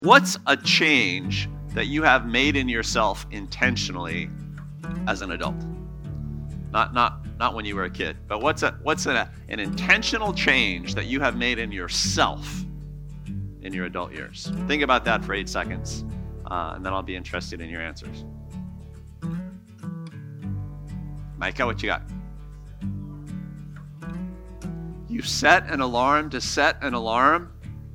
What's a change that you have made in yourself intentionally as an adult? Not when you were a kid, but what's an intentional change that you have made in yourself in your adult years? Think about that for 8 seconds, and then I'll be interested in your answers. Micah, what you got? You set an alarm to set an alarm.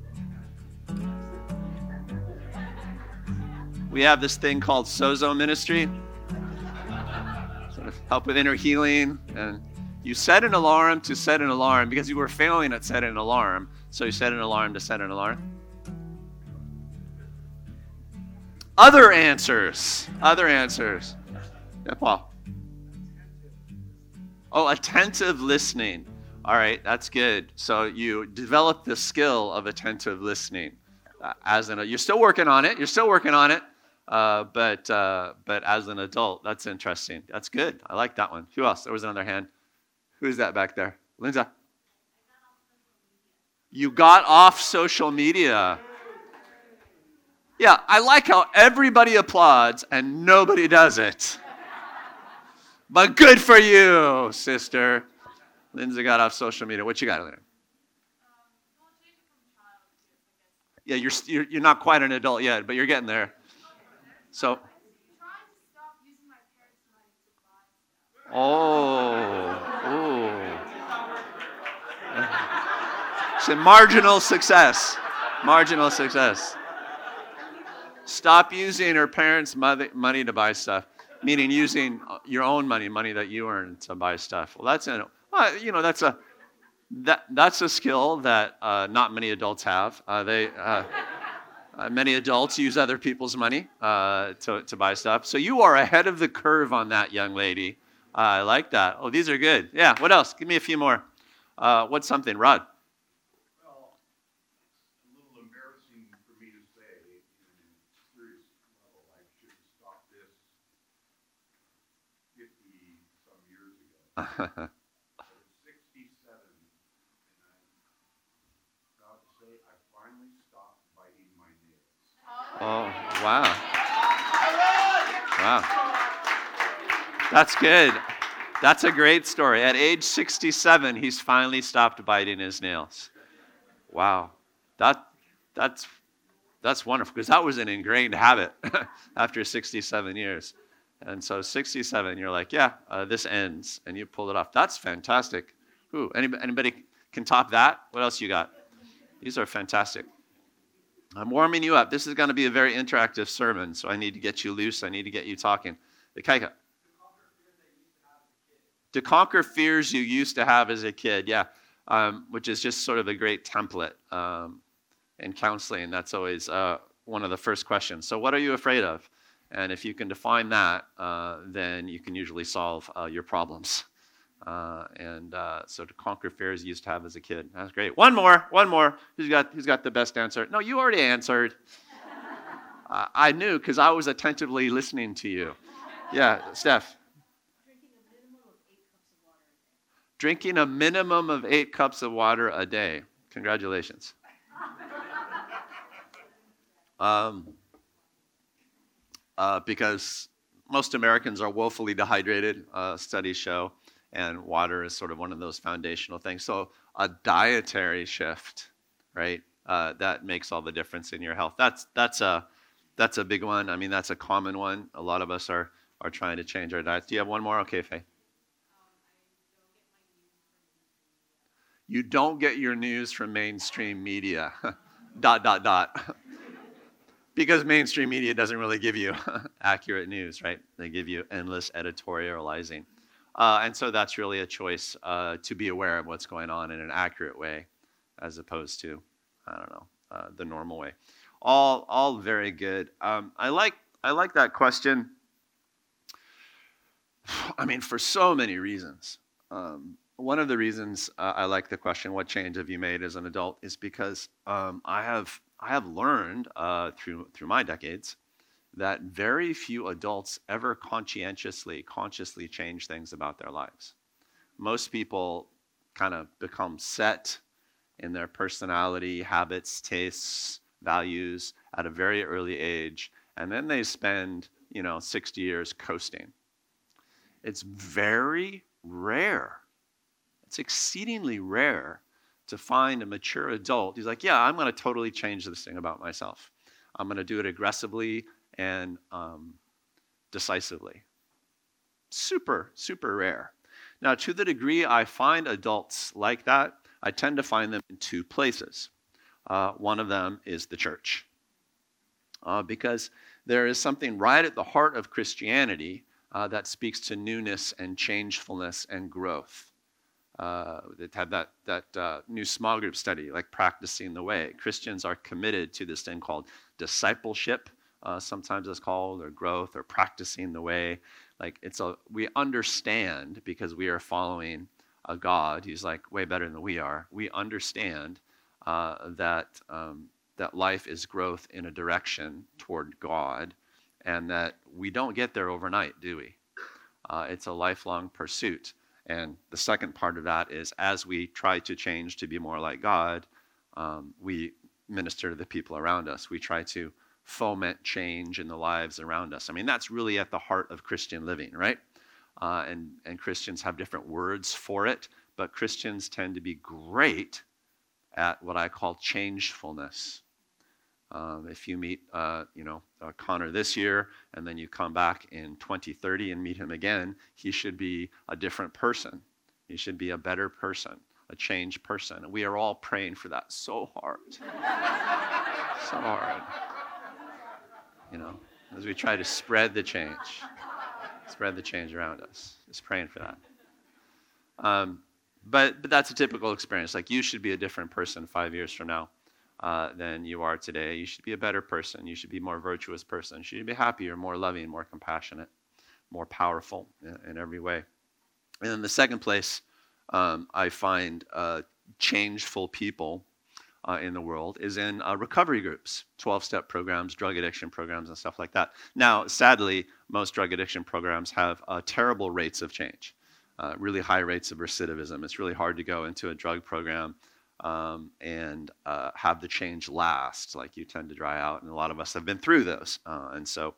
We have this thing called Sozo Ministry, sort of help with inner healing. And you set an alarm to set an alarm because you were failing at setting an alarm. So you set an alarm to set an alarm. Other answers. Yeah, Paul. Oh, attentive listening. All right, that's good. So you develop the skill of attentive listening. You're still working on it. But as an adult, that's interesting. That's good. I like that one. Who else? There was another hand. Who's that back there? Linda? You got off social media. Yeah, I like how everybody applauds and nobody does it. But good for you, sister. Lindsay got off social media. What you got, Linda? Yeah, you're not quite an adult yet, but you're getting there. So, it's a marginal success. Stop using her parents' money to buy stuff, meaning using your own money that you earn to buy stuff. Well, that's a skill that not many adults have. Many adults use other people's money to buy stuff. So you are ahead of the curve on that, young lady. I like that. Oh, these are good. Yeah, what else? Give me a few more. What's something? Rod? Well, a little embarrassing for me to say, in a serious level, I should have stopped this 50-some years ago. Oh, wow. That's good. That's a great story. At age 67, he's finally stopped biting his nails. Wow. That's wonderful, because that was an ingrained habit after 67 years. And so 67, you're like, yeah, this ends, and you pulled it off. That's fantastic. Ooh, anybody can top that? What else you got? These are fantastic. I'm warming you up. This is going to be a very interactive sermon, so I need to get you loose. I need to get you talking. Kaika. To conquer fears you used to have as a kid, yeah, which is just sort of a great template in counseling. That's always one of the first questions. So what are you afraid of? And if you can define that, then you can usually solve your problems. So to conquer fears you used to have as a kid. That's great. One more. Who's got the best answer? No, you already answered. I knew because I was attentively listening to you. Yeah, Steph. Drinking a minimum of 8 cups of water a day. Congratulations. Because most Americans are woefully dehydrated, studies show. And water is sort of one of those foundational things. So a dietary shift, right? That makes all the difference in your health. That's a big one. I mean, that's a common one. A lot of us are trying to change our diets. Do you have one more? Okay, Faye. You don't get your news from mainstream media. ... Because mainstream media doesn't really give you accurate news, right? They give you endless editorializing. And so that's really a choice to be aware of what's going on in an accurate way, as opposed to, the normal way. All very good. I like that question. I mean, for so many reasons. One of the reasons I like the question, what change have you made as an adult, is because I have learned through my decades that very few adults ever consciously change things about their lives. Most people kind of become set in their personality, habits, tastes, values at a very early age, and then they spend, 60 years coasting. It's very rare. It's exceedingly rare to find a mature adult who's like, yeah, I'm going to totally change this thing about myself. I'm going to do it aggressively and decisively. Super, super rare. Now, to the degree I find adults like that, I tend to find them in two places. One of them is the church. Because there is something right at the heart of Christianity that speaks to newness and changefulness and growth. It had that new small group study, like practicing the way. Christians are committed to this thing called discipleship, sometimes it's called, or growth, or practicing the way. Like we understand, because we are following a God who's like way better than we are. We understand that life is growth in a direction toward God, and that we don't get there overnight, do we? It's a lifelong pursuit. And the second part of that is, as we try to change to be more like God, we minister to the people around us. We try to foment change in the lives around us. I mean, that's really at the heart of Christian living, right? And Christians have different words for it, but Christians tend to be great at what I call changefulness. If you meet, Connor this year, and then you come back in 2030 and meet him again, he should be a different person. He should be a better person, a changed person. And we are all praying for that so hard. So hard. As we try to spread the change around us. Just praying for that. But that's a typical experience. Like, you should be a different person 5 years from now than you are today. You should be a better person. You should be a more virtuous person. You should be happier, more loving, more compassionate, more powerful in every way. And then the second place I find changeful people in the world is in recovery groups, 12-step programs, drug addiction programs, and stuff like that. Now, sadly, most drug addiction programs have terrible rates of change, really high rates of recidivism. It's really hard to go into a drug program and have the change last. Like, you tend to dry out, and a lot of us have been through those. And so,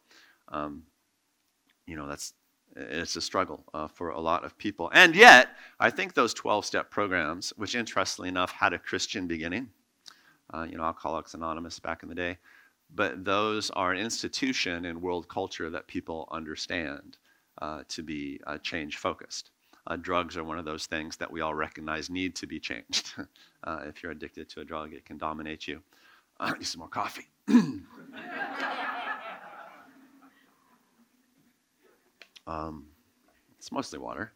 it's a struggle for a lot of people. And yet, I think those 12-step programs, which interestingly enough had a Christian beginning, Alcoholics Anonymous back in the day, but those are an institution in world culture that people understand to be change-focused. Drugs are one of those things that we all recognize need to be changed. If you're addicted to a drug, it can dominate you. I need some more coffee. It's mostly water.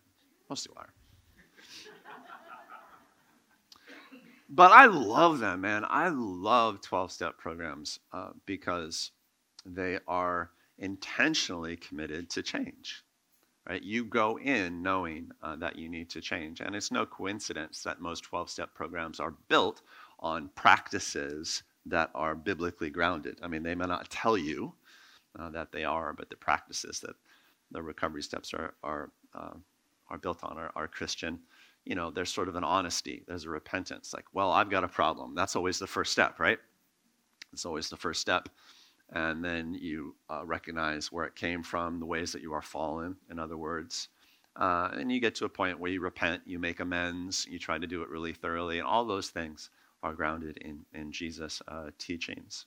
But I love them, man. I love 12-step programs because they are intentionally committed to change. Right? You go in knowing that you need to change. And it's no coincidence that most 12-step programs are built on practices that are biblically grounded. I mean, they may not tell you that they are, but the practices that the recovery steps are built on are Christian. There's sort of an honesty. There's a repentance. Like, well, I've got a problem. That's always the first step, right? It's always the first step. And then you recognize where it came from, the ways that you are fallen, in other words. And you get to a point where you repent, you make amends, you try to do it really thoroughly, and all those things are grounded in Jesus' teachings.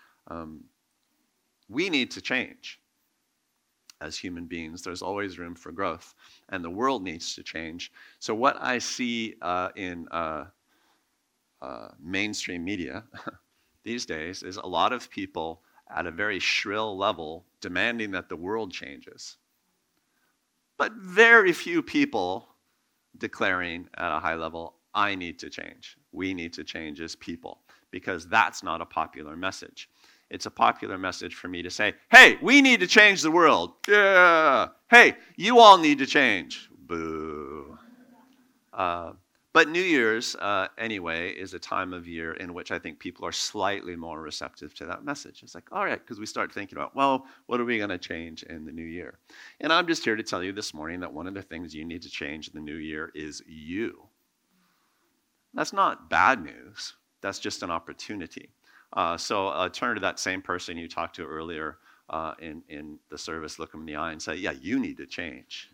We need to change as human beings. There's always room for growth, and the world needs to change. So what I see in mainstream media these days is a lot of people at a very shrill level demanding that the world changes, but very few people declaring at a high level, I need to change. We need to change as people, because that's not a popular message. It's a popular message for me to say, hey, we need to change the world. Yeah. Hey, you all need to change. Boo. But New Year's, anyway, is a time of year in which I think people are slightly more receptive to that message. It's like, all right, because we start thinking about, well, what are we going to change in the new year? And I'm just here to tell you this morning that one of the things you need to change in the new year is you. That's not bad news. That's just an opportunity. So turn to that same person you talked to earlier in the service, look them in the eye and say, yeah, you need to change.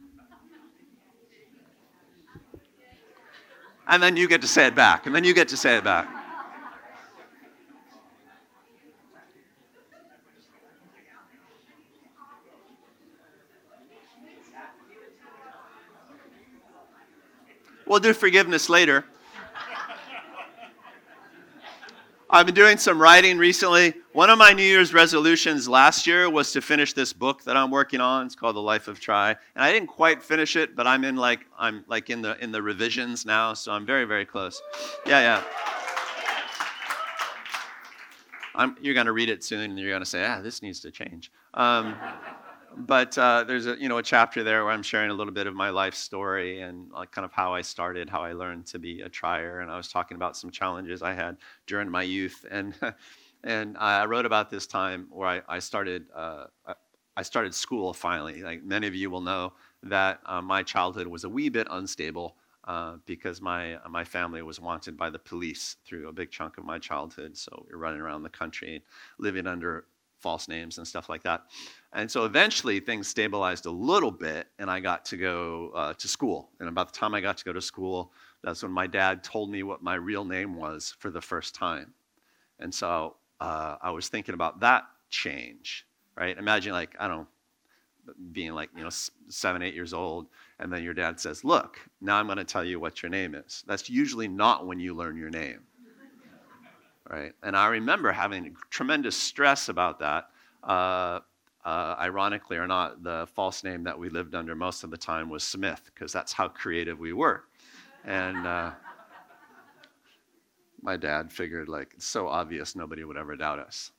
And then you get to say it back. And then you get to say it back. We'll do forgiveness later. I've been doing some writing recently. One of my New Year's resolutions last year was to finish this book that I'm working on. It's called The Life of Tri. And I didn't quite finish it, but I'm in the revisions now, so I'm very, very close. Yeah. You're going to read it soon, and you're going to say, this needs to change. But there's a chapter there where I'm sharing a little bit of my life story and kind of how I started, how I learned to be a trier, and I was talking about some challenges I had during my youth, and I wrote about this time where I started school finally. Like many of you will know that my childhood was a wee bit unstable because my family was wanted by the police through a big chunk of my childhood. So we were running around the country, living under false names and stuff like that. And so eventually things stabilized a little bit, and I got to go to school. And about the time I got to go to school, that's when my dad told me what my real name was for the first time. And so I was thinking about that change, right? Imagine being 7, 8 years old, and then your dad says, look, now I'm going to tell you what your name is. That's usually not when you learn your name, right? And I remember having tremendous stress about that. Ironically or not, the false name that we lived under most of the time was Smith, because that's how creative we were. And my dad figured, it's so obvious nobody would ever doubt us.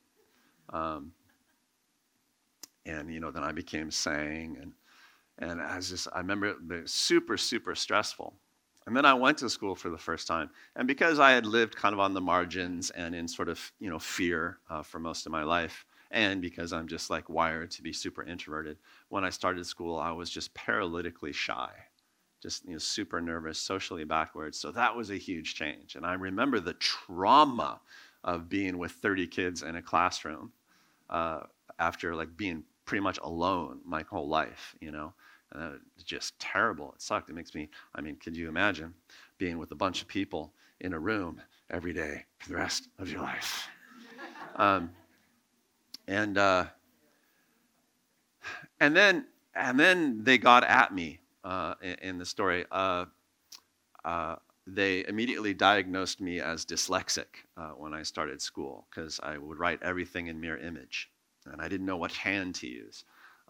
Then I became Sang, and I remember it was super, super stressful. And then I went to school for the first time. And because I had lived kind of on the margins and in sort of, fear for most of my life, and because I'm just wired to be super introverted, when I started school, I was just paralytically shy, just super nervous, socially backwards. So that was a huge change. And I remember the trauma of being with 30 kids in a classroom after being pretty much alone my whole life, It's just terrible. It sucked. It makes me, could you imagine being with a bunch of people in a room every day for the rest of your life? And then they got at me in the story. They immediately diagnosed me as dyslexic when I started school because I would write everything in mirror image, and I didn't know what hand to use.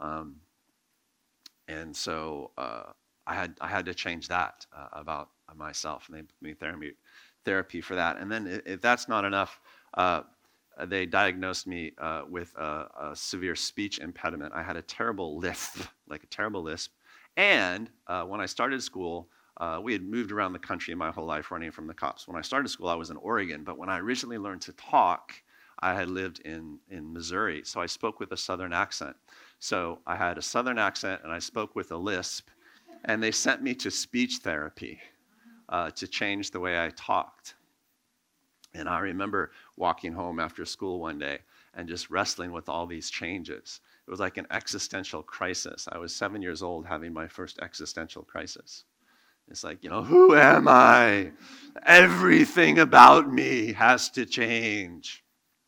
And so I had to change that about myself, and they put me therapy for that. And then if that's not enough, they diagnosed me with a severe speech impediment. I had a terrible lisp, And when I started school, we had moved around the country my whole life running from the cops. When I started school, I was in Oregon. But when I originally learned to talk, I had lived in Missouri. So I spoke with a Southern accent. So I had a Southern accent, and I spoke with a lisp. And they sent me to speech therapy to change the way I talked. And I remember walking home after school one day and just wrestling with all these changes. It was like an existential crisis. I was 7 years old having my first existential crisis. It's who am I? Everything about me has to change.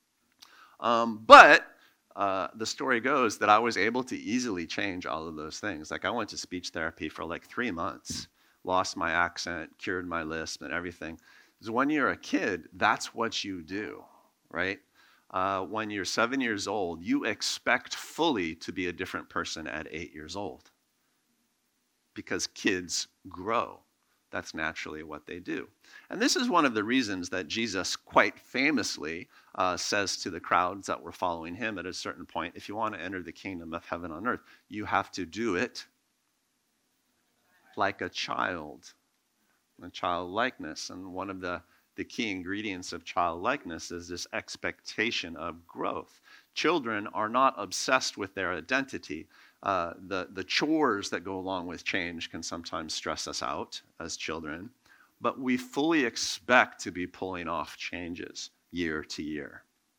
But the story goes that I was able to easily change all of those things. I went to speech therapy for 3 months, lost my accent, cured my lisp and everything. Because when you're a kid, that's what you do, right? When you're 7 years old, you expect fully to be a different person at 8 years old. Because kids grow. That's naturally what they do. And this is one of the reasons that Jesus quite famously says to the crowds that were following him at a certain point, if you want to enter the kingdom of heaven on earth, you have to do it like a child. And childlikeness. And one of the key ingredients of childlikeness is this expectation of growth. Children are not obsessed with their identity. The chores that go along with change can sometimes stress us out as children, but we fully expect to be pulling off changes year to year.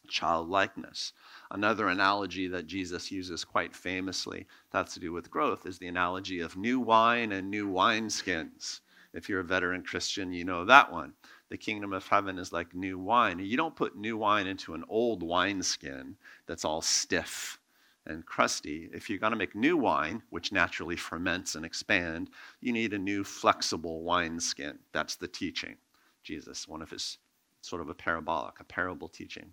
childlikeness. Another analogy that Jesus uses quite famously that has to do with growth is the analogy of new wine and new wineskins. If you're a veteran Christian, you know that one. The kingdom of heaven is like new wine. You don't put new wine into an old wineskin that's all stiff and crusty. If you're going to make new wine, which naturally ferments and expand, you need a new flexible wineskin. That's the teaching. Jesus, one of his sort of a parable teaching.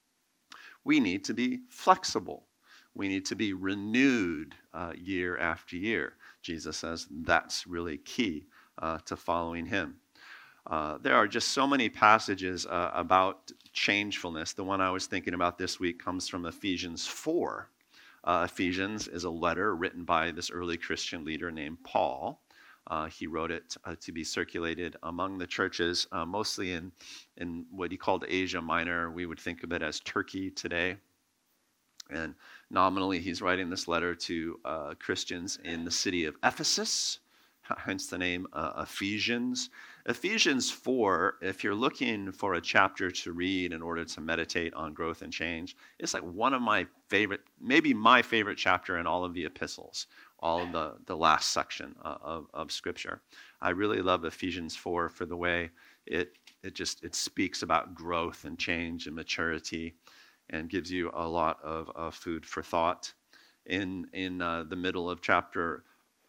We need to be flexible. We need to be renewed year after year. Jesus says that's really key to following him. There are just so many passages about changefulness. The one I was thinking about this week comes from Ephesians 4. Ephesians is a letter written by this early Christian leader named Paul. He wrote it to be circulated among the churches, mostly in what he called Asia Minor. We would think of it as Turkey today. And nominally, he's writing this letter to Christians in the city of Ephesus, hence the name Ephesians. Ephesians 4, if you're looking for a chapter to read in order to meditate on growth and change, it's like one of my favorite, maybe my favorite chapter in all of the epistles, all of the last section of Scripture. I really love Ephesians 4 for the way it speaks about growth and change and maturity and gives you a lot of food for thought. In the middle of chapter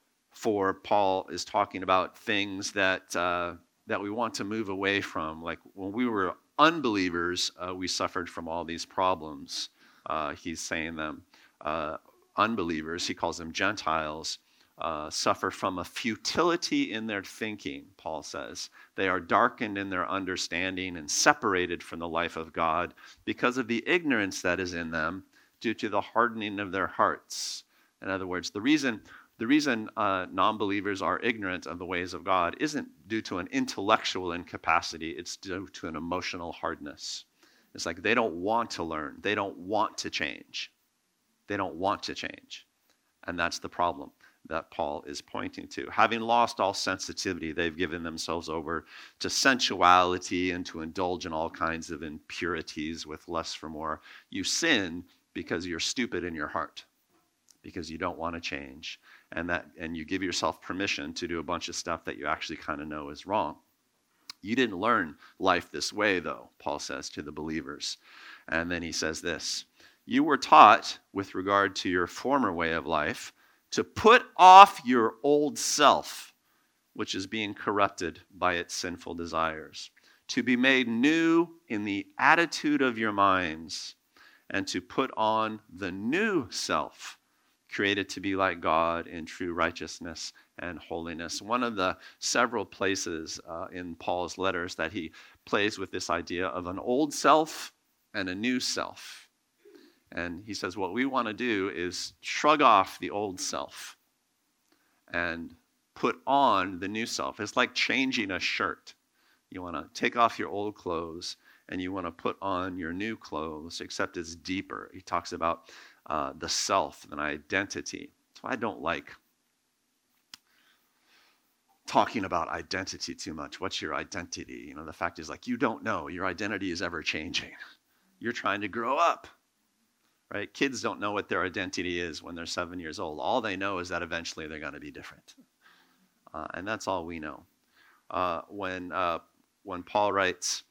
4, Paul is talking about things that we want to move away from. Like when we were unbelievers, we suffered from all these problems. He's saying them. Unbelievers, he calls them Gentiles, suffer from a futility in their thinking, Paul says. They are darkened in their understanding and separated from the life of God because of the ignorance that is in them due to the hardening of their hearts. In other words, the reason non-believers are ignorant of the ways of God isn't due to an intellectual incapacity, it's due to an emotional hardness. It's like they don't want to learn, they don't want to change. They don't want to change. And that's the problem that Paul is pointing to. Having lost all sensitivity, they've given themselves over to sensuality and to indulge in all kinds of impurities with lust for more. You sin because you're stupid in your heart, because you don't want to change. And you give yourself permission to do a bunch of stuff that you actually kind of know is wrong. You didn't learn life this way, though, Paul says to the believers. And then he says this, you were taught, with regard to your former way of life, to put off your old self, which is being corrupted by its sinful desires, to be made new in the attitude of your minds, and to put on the new self, created to be like God in true righteousness and holiness. One of the several places in Paul's letters that he plays with this idea of an old self and a new self. And he says, what we want to do is shrug off the old self and put on the new self. It's like changing a shirt. You want to take off your old clothes and you want to put on your new clothes, except it's deeper. He talks about the self, an identity. So I don't like talking about identity too much. What's your identity? You know, the fact is, like, you don't know. Your identity is ever changing. You're trying to grow up. Right? Kids don't know what their identity is when they're 7 years old. All they know is that eventually they're going to be different. And that's all we know. When Paul writes,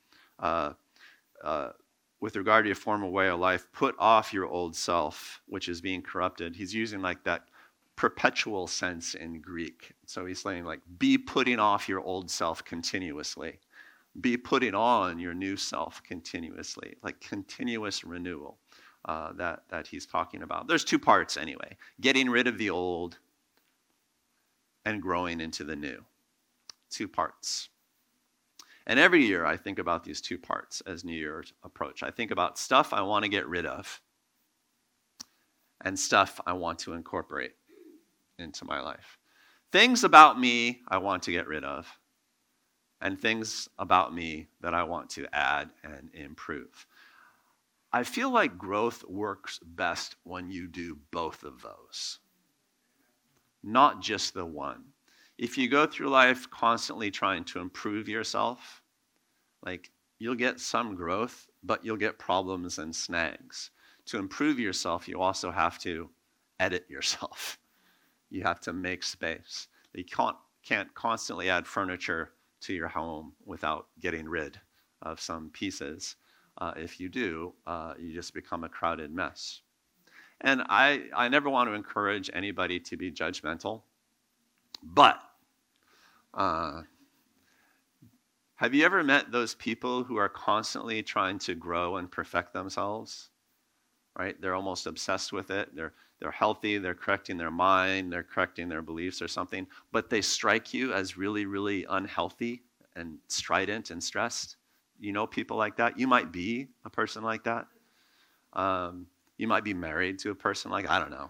with regard to your former way of life, put off your old self, which is being corrupted. He's using like that perpetual sense in Greek. So he's saying like, be putting off your old self continuously. Be putting on your new self continuously, like continuous renewal. That he's talking about. There's two parts anyway. Getting rid of the old and growing into the new. Two parts. And every year I think about these two parts as New Year's approach. I think about stuff I want to get rid of and stuff I want to incorporate into my life. Things about me I want to get rid of and things about me that I want to add and improve. I feel like growth works best when you do both of those, not just the one. If you go through life constantly trying to improve yourself, like you'll get some growth, but you'll get problems and snags. To improve yourself, you also have to edit yourself. You have to make space. You can't constantly add furniture to your home without getting rid of some pieces. If you do, you just become a crowded mess. And I never want to encourage anybody to be judgmental, but have you ever met those people who are constantly trying to grow and perfect themselves? Right? They're almost obsessed with it. They're healthy, they're correcting their mind, they're correcting their beliefs or something, but they strike you as really, really unhealthy and strident and stressed. You know people like that? You might be a person like that. You might be married to a person like, I don't know.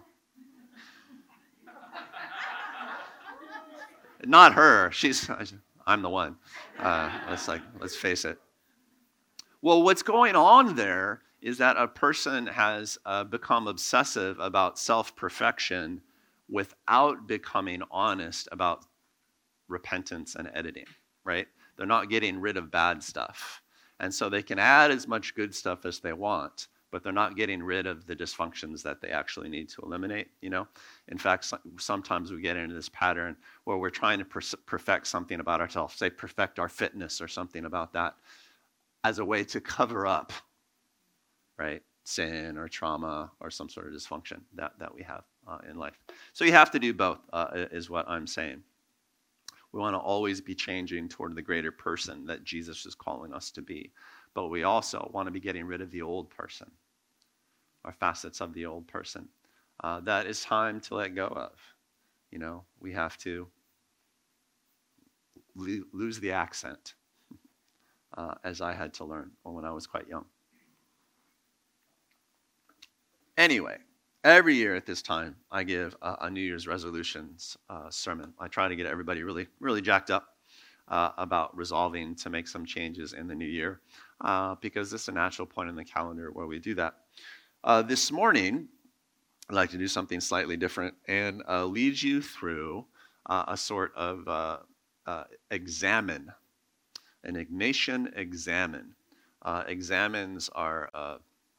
Not her. I'm the one. Let's face it. Well, what's going on there is that a person has become obsessive about self-perfection without becoming honest about repentance and editing, right? They're not getting rid of bad stuff. And so they can add as much good stuff as they want, but they're not getting rid of the dysfunctions that they actually need to eliminate, you know? In fact, sometimes we get into this pattern where we're trying to perfect something about ourselves, say perfect our fitness or something about that, as a way to cover up, right, sin or trauma or some sort of dysfunction that we have in life. So you have to do both, is what I'm saying. We want to always be changing toward the greater person that Jesus is calling us to be. But we also want to be getting rid of the old person, or facets of the old person. That is time to let go of. You know, we have to lose the accent, as I had to learn when I was quite young. Anyway, every year at this time, I give a New Year's resolutions sermon. I try to get everybody really, really jacked up about resolving to make some changes in the new year, because this is a natural point in the calendar where we do that. This morning, I'd like to do something slightly different and lead you through a sort of examine, an Ignatian examine. Examines are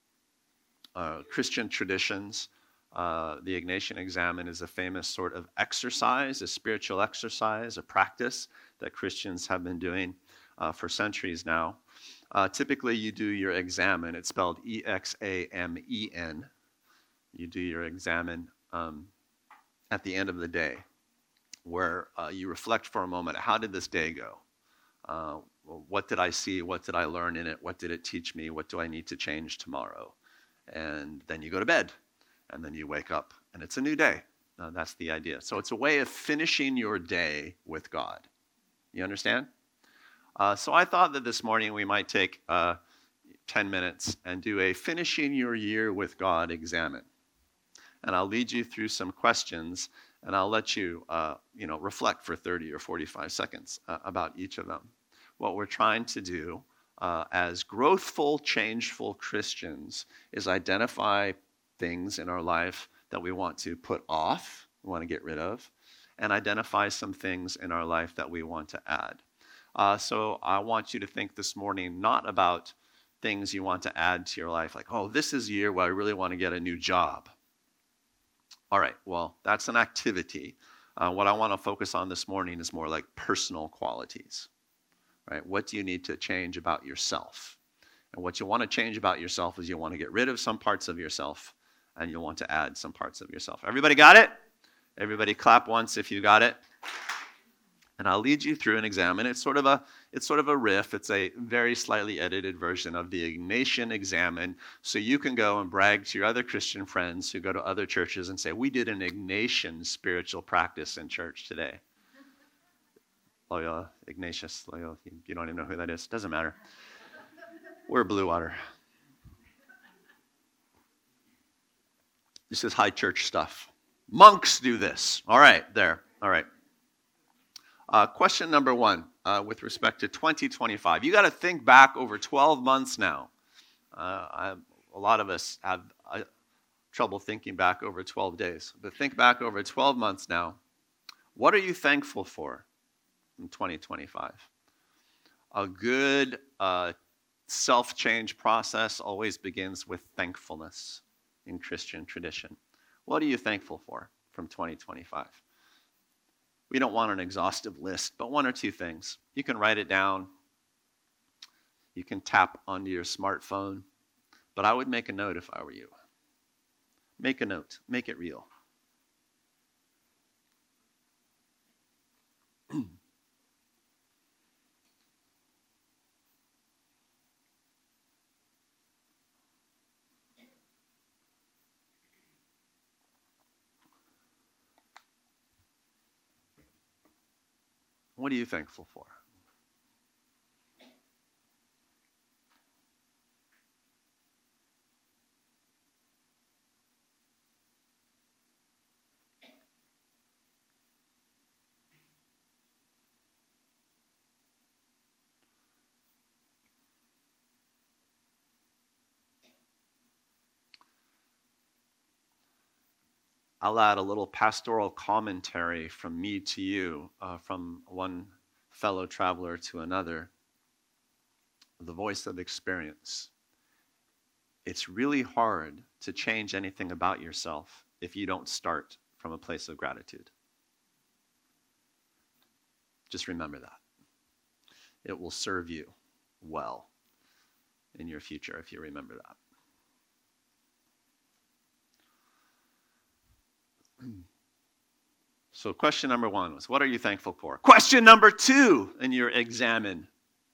Christian traditions. The Ignatian examine is a famous sort of exercise, a spiritual exercise, a practice that Christians have been doing for centuries now. Typically, you do your examen. It's spelled E-X-A-M-E-N. You do your examen at the end of the day, where you reflect for a moment. How did this day go? What did I see? What did I learn in it? What did it teach me? What do I need to change tomorrow? And then you go to bed, and then you wake up, and it's a new day. That's the idea. So it's a way of finishing your day with God. You understand? So I thought that this morning we might take 10 minutes and do a finishing your year with God examine. And I'll lead you through some questions, and I'll let you, reflect for 30 or 45 seconds about each of them. What we're trying to do as growthful, changeful Christians is identify things in our life that we want to put off, we want to get rid of, and identify some things in our life that we want to add. So I want you to think this morning not about things you want to add to your life, like, oh, this is a year where I really want to get a new job. All right, well, that's an activity. What I want to focus on this morning is more like personal qualities. Right? What do you need to change about yourself? And what you want to change about yourself is you want to get rid of some parts of yourself, and you want to add some parts of yourself. Everybody got it? Everybody clap once if you got it. And I'll lead you through an examine. It's sort of a riff. It's a very slightly edited version of the Ignatian examine. So you can go and brag to your other Christian friends who go to other churches and say, we did an Ignatian spiritual practice in church today. Loyola, Ignatius, Loyola, you don't even know who that is. Doesn't matter. We're Blue Water. This is high church stuff. Monks do this. All right, there. All right. Question number 1, with respect to 2025. You got to think back over 12 months now. A lot of us have trouble thinking back over 12 days. But think back over 12 months now. What are you thankful for in 2025? A good self-change process always begins with thankfulness in Christian tradition. What are you thankful for from 2025? We don't want an exhaustive list, but one or two things. You can write it down. You can tap onto your smartphone. But I would make a note if I were you. Make a note. Make it real. What are you thankful for? I'll add a little pastoral commentary from me to you, from one fellow traveler to another. The voice of experience. It's really hard to change anything about yourself if you don't start from a place of gratitude. Just remember that. It will serve you well in your future if you remember that. So question number 1 was, what are you thankful for? Question number 2 in your examine.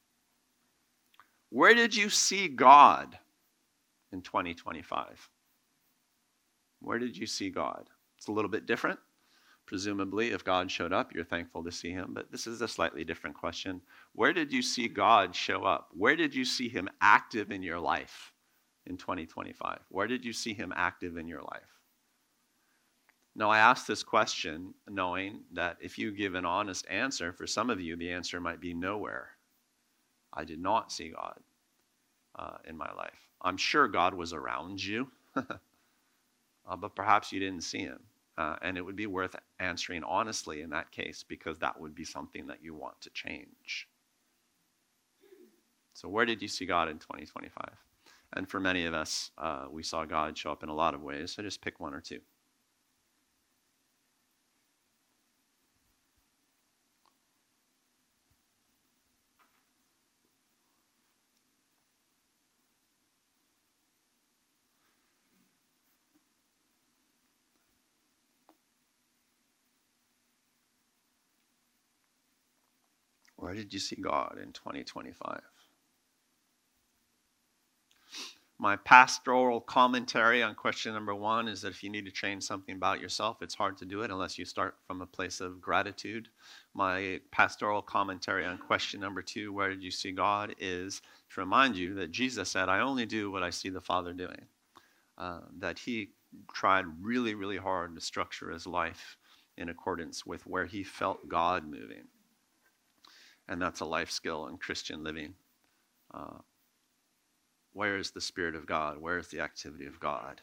Where did you see God in 2025? Where did you see God? It's a little bit different. Presumably, if God showed up, you're thankful to see him. But this is a slightly different question. Where did you see God show up? Where did you see him active in your life in 2025? Where did you see him active in your life? Now, I ask this question knowing that if you give an honest answer, for some of you, the answer might be nowhere. I did not see God in my life. I'm sure God was around you, but perhaps you didn't see him. And it would be worth answering honestly in that case, because that would be something that you want to change. So where did you see God in 2025? And for many of us, we saw God show up in a lot of ways, so just pick one or two. Where did you see God in 2025? My pastoral commentary on question number 1 is that if you need to change something about yourself, it's hard to do it unless you start from a place of gratitude. My pastoral commentary on question number 2, where did you see God, is to remind you that Jesus said, I only do what I see the Father doing. That he tried really, really hard to structure his life in accordance with where he felt God moving. And that's a life skill in Christian living. Where is the Spirit of God? Where is the activity of God?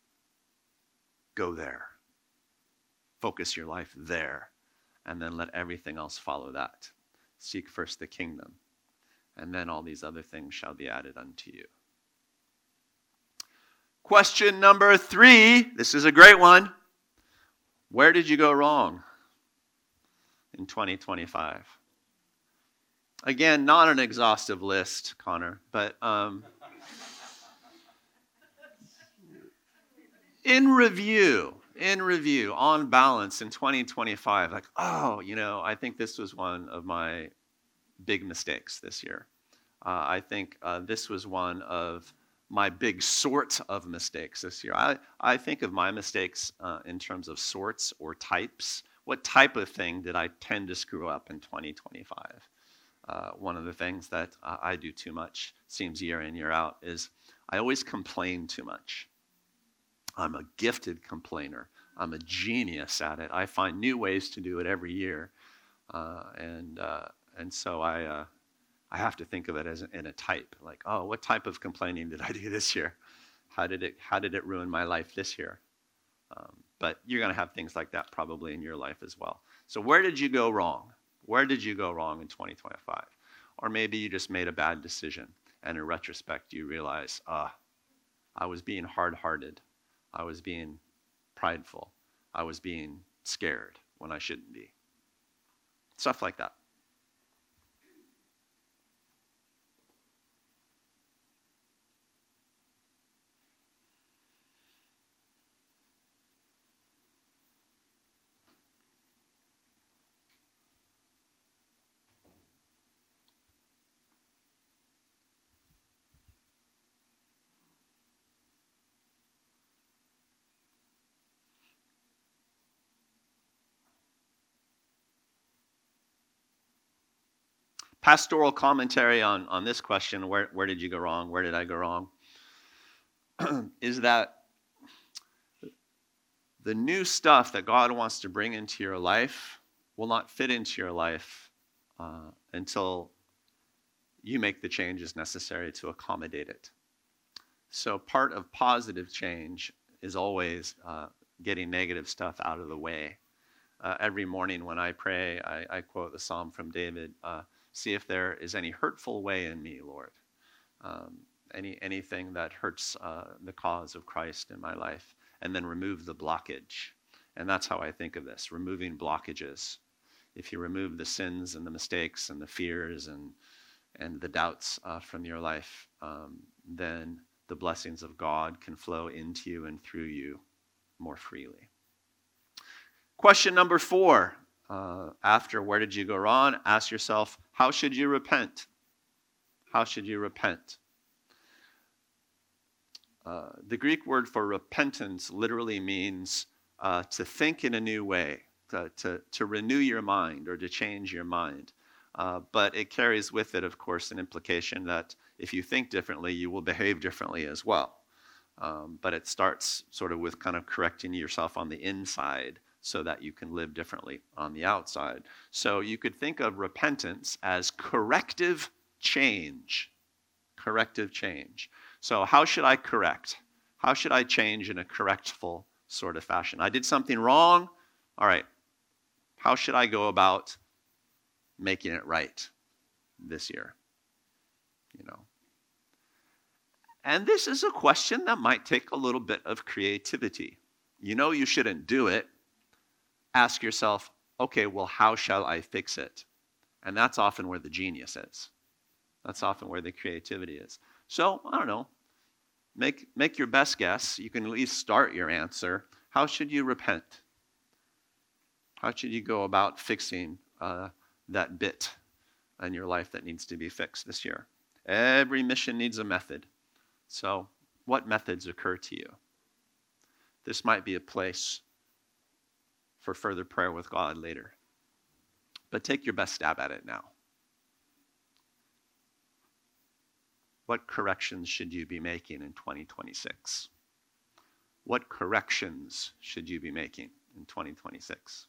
Go there. Focus your life there. And then let everything else follow that. Seek first the kingdom. And then all these other things shall be added unto you. Question number 3. This is a great one. Where did you go wrong in 2025? Again, not an exhaustive list, Connor, but in review, on balance in 2025, like, I think this was one of my big mistakes this year. I think this was one of my big sort of mistakes this year. I think of my mistakes in terms of sorts or types. What type of thing did I tend to screw up in 2025? One of the things that I do too much, seems year in, year out, is I always complain too much. I'm a gifted complainer. I'm a genius at it. I find new ways to do it every year. And so I have to think of it as in a type. Like, what type of complaining did I do this year? How did it ruin my life this year? But you're going to have things like that probably in your life as well. So where did you go wrong? Where did you go wrong in 2025? Or maybe you just made a bad decision. And in retrospect, you realize, I was being hard-hearted. I was being prideful. I was being scared when I shouldn't be. Stuff like that. Pastoral commentary on this question, where did you go wrong? Where did I go wrong? Is that the new stuff that God wants to bring into your life will not fit into your life until you make the changes necessary to accommodate it. So part of positive change is always getting negative stuff out of the way. Every morning when I pray, I quote the Psalm from David, see if there is any hurtful way in me, Lord. Anything that hurts the cause of Christ in my life, and then remove the blockage. And that's how I think of this, removing blockages. If you remove the sins and the mistakes and the fears and the doubts from your life, then the blessings of God can flow into you and through you more freely. Question number 4. After where did you go wrong? Ask yourself, how should you repent? How should you repent? The Greek word for repentance literally means to think in a new way, to renew your mind or to change your mind. But it carries with it, of course, an implication that if you think differently, you will behave differently as well. But it starts sort of with kind of correcting yourself on the inside so that you can live differently on the outside. So you could think of repentance as corrective change. Corrective change. So how should I correct? How should I change in a correctful sort of fashion? I did something wrong. All right. How should I go about making it right this year? You know. And this is a question that might take a little bit of creativity. You know you shouldn't do it. Ask yourself, okay, well, how shall I fix it? And that's often where the genius is. That's often where the creativity is. So, I don't know, make your best guess. You can at least start your answer. How should you repent? How should you go about fixing that bit in your life that needs to be fixed this year? Every mission needs a method. So, what methods occur to you? This might be a place for further prayer with God later. But take your best stab at it now. What corrections should you be making in 2026? What corrections should you be making in 2026?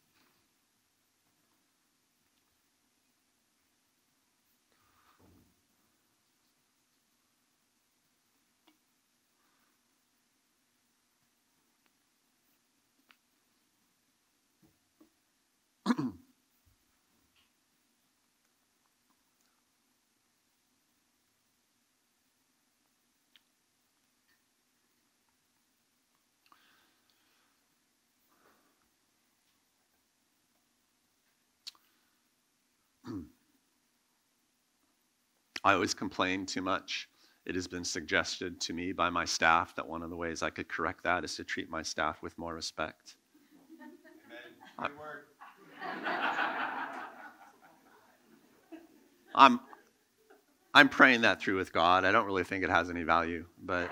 I always complain too much. It has been suggested to me by my staff that one of the ways I could correct that is to treat my staff with more respect. Amen. Good word. I'm praying that through with God. I don't really think it has any value, but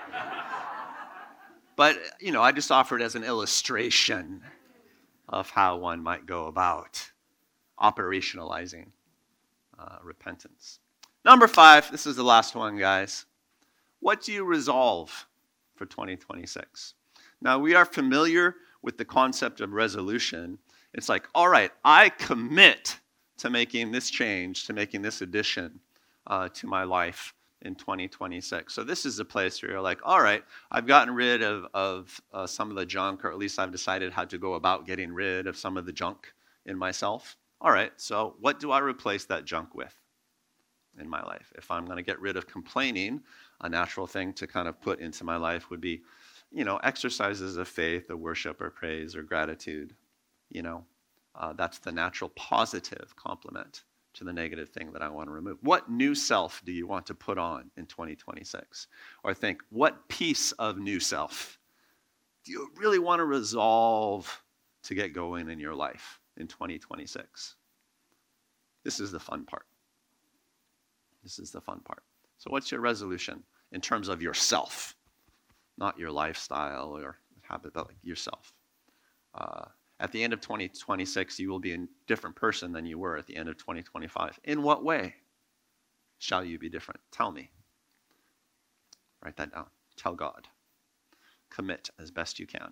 you know, I just offer it as an illustration of how one might go about operationalizing repentance. Number 5, this is the last one, guys. What do you resolve for 2026? Now, we are familiar with the concept of resolution. It's like, all right, I commit to making this change, to making this addition to my life in 2026. So this is a place where you're like, all right, I've gotten rid of some of the junk, or at least I've decided how to go about getting rid of some of the junk in myself. All right, so what do I replace that junk with? in my life. If I'm going to get rid of complaining, a natural thing to kind of put into my life would be, exercises of faith, or worship, or praise, or gratitude. That's the natural positive complement to the negative thing that I want to remove. What new self do you want to put on in 2026? Or think, what piece of new self do you really want to resolve to get going in your life in 2026? This is the fun part. This is the fun part. So what's your resolution in terms of yourself? Not your lifestyle or habit, but like yourself. At the end of 2026, you will be a different person than you were at the end of 2025. In what way shall you be different? Tell me. Write that down. Tell God. Commit as best you can.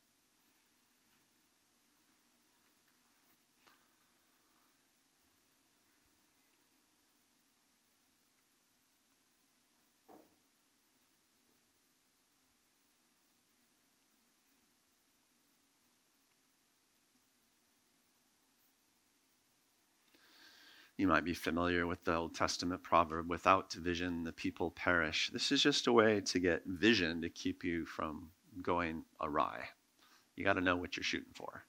You might be familiar with the Old Testament proverb, without vision, the people perish. This is just a way to get vision to keep you from going awry. You got to know what you're shooting for.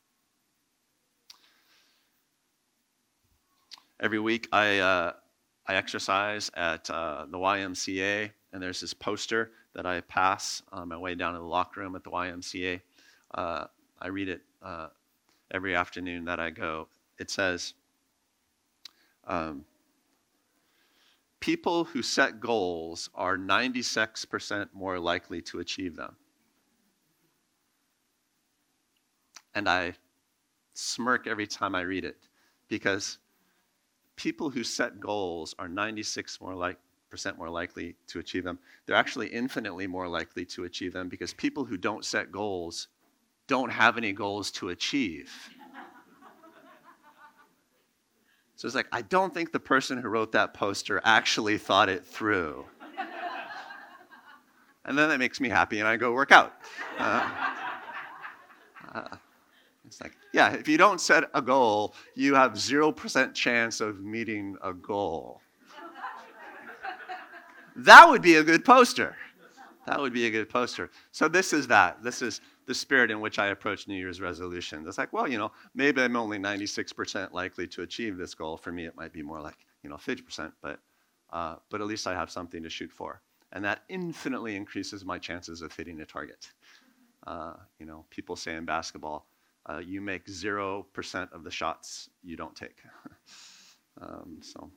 Every week I exercise at the YMCA, and there's this poster that I pass on my way down to the locker room at the YMCA. I read it every afternoon that I go. It says, people who set goals are 96% more likely to achieve them. And I smirk every time I read it, because people who set goals are 96% more likely to achieve them. They're actually infinitely more likely to achieve them, because people who don't set goals don't have any goals to achieve. So it's like, I don't think the person who wrote that poster actually thought it through. And then that makes me happy, and I go work out. It's like, yeah, if you don't set a goal, you have 0% chance of meeting a goal. That would be a good poster. That would be a good poster. So this is that. This is the spirit in which I approach New Year's resolutions. It's like, well, maybe I'm only 96% likely to achieve this goal. For me, it might be more like, 50%, but at least I have something to shoot for. And that infinitely increases my chances of hitting a target. People say in basketball, you make 0% of the shots you don't take. So,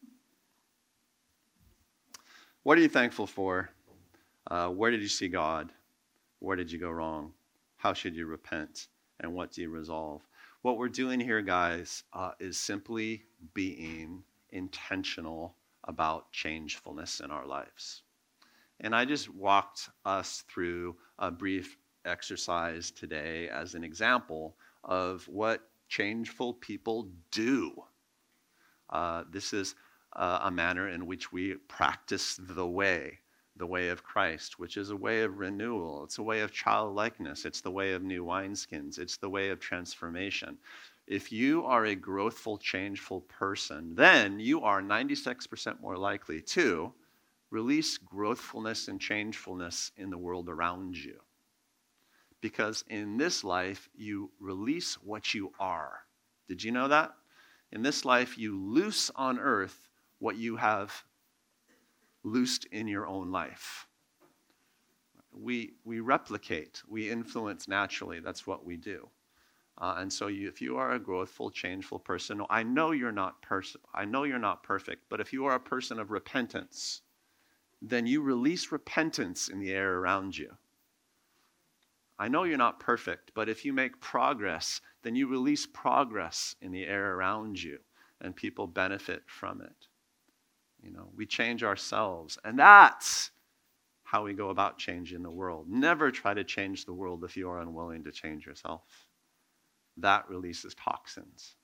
what are you thankful for? Where did you see God? Where did you go wrong? How should you repent? And what do you resolve? What we're doing here, guys, is simply being intentional about changefulness in our lives. And I just walked us through a brief exercise today as an example of what changeful people do. This is a manner in which we practice the way of Christ, which is a way of renewal. It's a way of childlikeness. It's the way of new wineskins. It's the way of transformation. If you are a growthful, changeful person, then you are 96% more likely to release growthfulness and changefulness in the world around you. Because in this life, you release what you are. Did you know that? In this life, you loose on earth what you have loosed in your own life. We replicate, we influence naturally. That's what we do. And so if you are a growthful, changeful person, I know you're not perfect, but if you are a person of repentance, then you release repentance in the air around you. I know you're not perfect, but if you make progress, then you release progress in the air around you, and people benefit from it. We change ourselves, and that's how we go about changing the world. Never try to change the world if you are unwilling to change yourself. That releases toxins.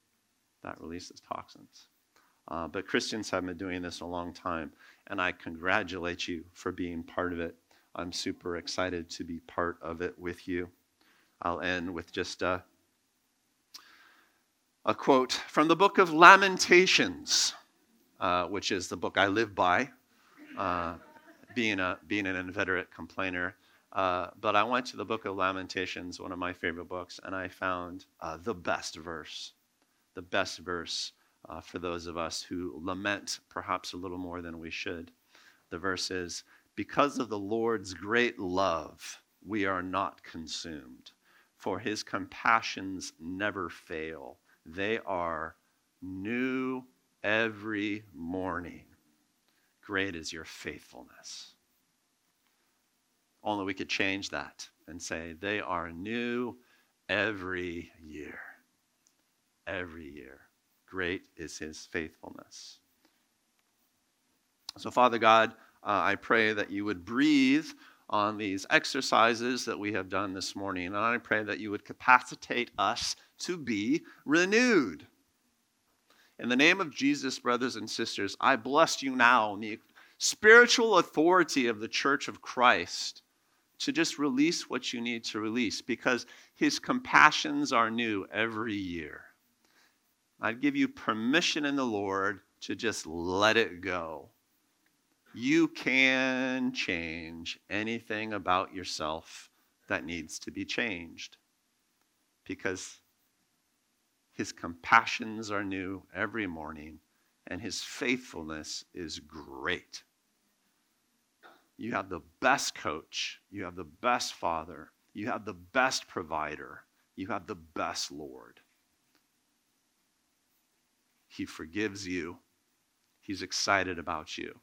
But Christians have been doing this a long time, and I congratulate you for being part of it. I'm super excited to be part of it with you. I'll end with just a quote from the book of Lamentations. which is the book I live by, being an inveterate complainer. But I went to the book of Lamentations, one of my favorite books, and I found the best verse for those of us who lament perhaps a little more than we should. The verse is, "Because of the Lord's great love, we are not consumed, for his compassions never fail. They are new every morning. Great is your faithfulness." Only we could change that and say, they are new every year. Every year. Great is his faithfulness. So, Father God, I pray that you would breathe on these exercises that we have done this morning. And I pray that you would capacitate us to be renewed. In the name of Jesus, brothers and sisters, I bless you now in the spiritual authority of the Church of Christ to just release what you need to release, because his compassions are new every year. I'd give you permission in the Lord to just let it go. You can change anything about yourself that needs to be changed, because his compassions are new every morning, and his faithfulness is great. You have the best coach. You have the best father. You have the best provider. You have the best Lord. He forgives you. He's excited about you.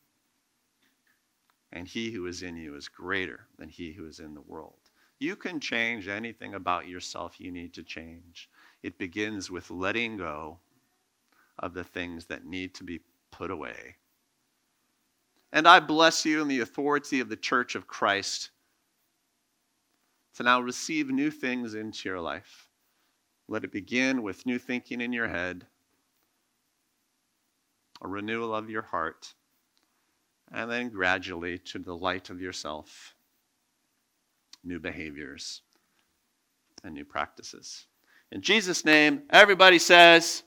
And he who is in you is greater than he who is in the world. You can change anything about yourself you need to change. It begins with letting go of the things that need to be put away. And I bless you in the authority of the Church of Christ to now receive new things into your life. Let it begin with new thinking in your head, a renewal of your heart, and then gradually to the light of yourself, new behaviors and new practices. In Jesus' name, everybody says,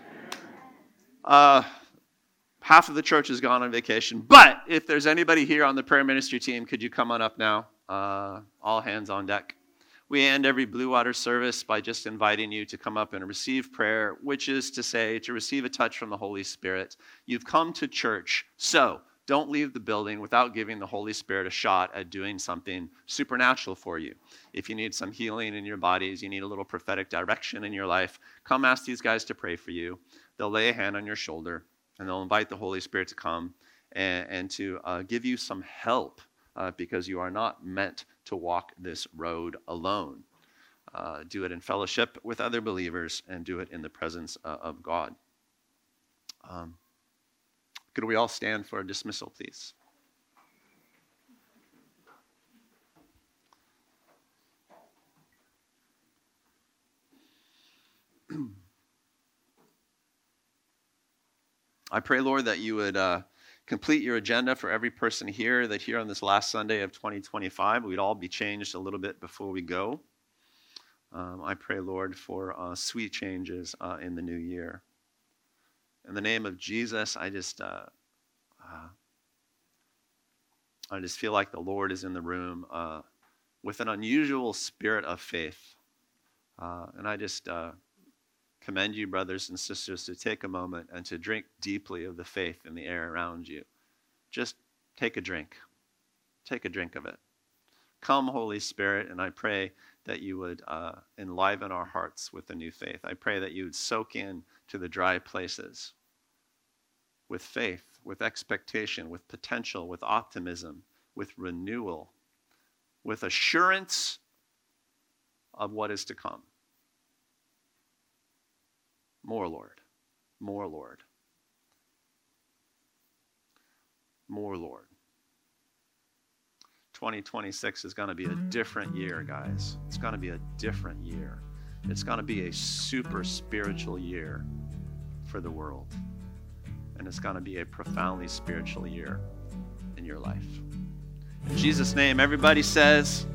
half of the church has gone on vacation, but if there's anybody here on the prayer ministry team, could you come on up now? All hands on deck. We end every Blue Water service by just inviting you to come up and receive prayer, which is to say, to receive a touch from the Holy Spirit. You've come to church, so don't leave the building without giving the Holy Spirit a shot at doing something supernatural for you. If you need some healing in your bodies, you need a little prophetic direction in your life, come ask these guys to pray for you. They'll lay a hand on your shoulder, and they'll invite the Holy Spirit to come and to give you some help, because you are not meant to walk this road alone. Do it in fellowship with other believers, and do it in the presence of God. Could we all stand for a dismissal, please? I pray, Lord, that you would complete your agenda for every person here, that here on this last Sunday of 2025, we'd all be changed a little bit before we go. I pray, Lord, for sweet changes in the new year. In the name of Jesus, I just feel like the Lord is in the room with an unusual spirit of faith. And I just commend you, brothers and sisters, to take a moment and to drink deeply of the faith in the air around you. Just take a drink. Take a drink of it. Come, Holy Spirit, and I pray that you would enliven our hearts with a new faith. I pray that you would soak in to the dry places with faith, with expectation, with potential, with optimism, with renewal, with assurance of what is to come. More, Lord. More, Lord. More, Lord. 2026 is going to be a different year, guys. It's going to be a different year. It's going to be a super spiritual year for the world. And it's going to be a profoundly spiritual year in your life. In Jesus' name, everybody says...